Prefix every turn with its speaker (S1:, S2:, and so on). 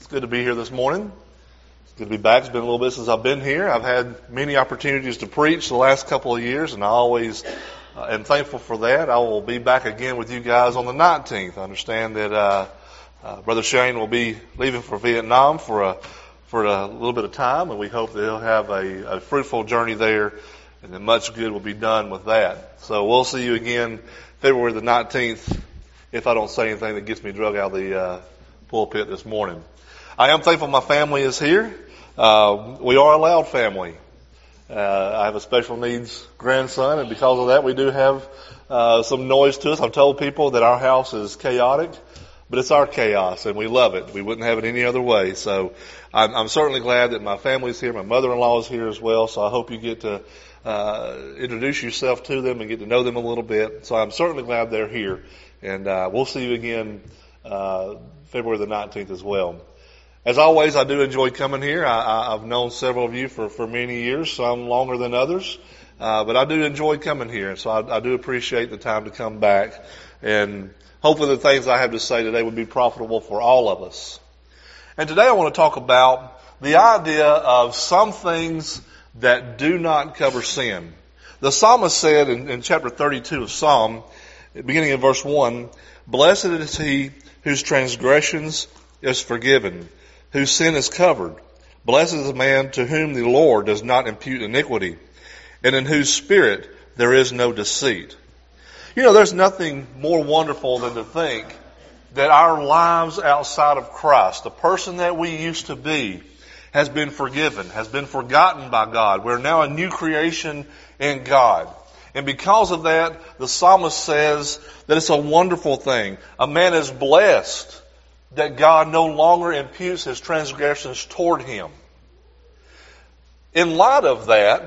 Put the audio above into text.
S1: good to be here this morning. It's good to be back. It's been a little bit since I've been here. I've had many opportunities to preach the last couple of years, and I always am thankful for that. I will be back again with you guys on the 19th. I understand that Brother Shane will be leaving for Vietnam for a little bit of time, and we hope that he'll have a fruitful journey there, and that much good will be done with that. So we'll see you again February the 19th, if I don't say anything that gets me drug out of the pulpit this morning. I am thankful my family is here. We are a loud family. I have a special needs grandson, and because of that, we do have some noise to us. I've told people that our house is chaotic, but it's our chaos, and we love it. We wouldn't have it any other way. So I'm certainly glad that my family's here. My mother-in-law is here as well, so I hope you get to introduce yourself to them and get to know them a little bit. So I'm certainly glad they're here, and we'll see you again February the 19th as well. As always, I do enjoy coming here. I've known several of you for many years, some longer than others, but I do enjoy coming here, so I do appreciate the time to come back, and hopefully the things I have to say today would be profitable for all of us. And today I want to talk about the idea of some things that do not cover sin. The psalmist said in chapter 32 of Psalm, beginning in verse 1, "Blessed is he whose transgressions is forgiven, whose sin is covered. Blessed is the man to whom the Lord does not impute iniquity, and in whose spirit there is no deceit." You know, there's nothing more wonderful than to think that our lives outside of Christ, the person that we used to be, has been forgiven, has been forgotten by God. We're now a new creation in God. And because of that, the psalmist says that it's a wonderful thing. A man is blessed that God no longer imputes his transgressions toward him. In light of that,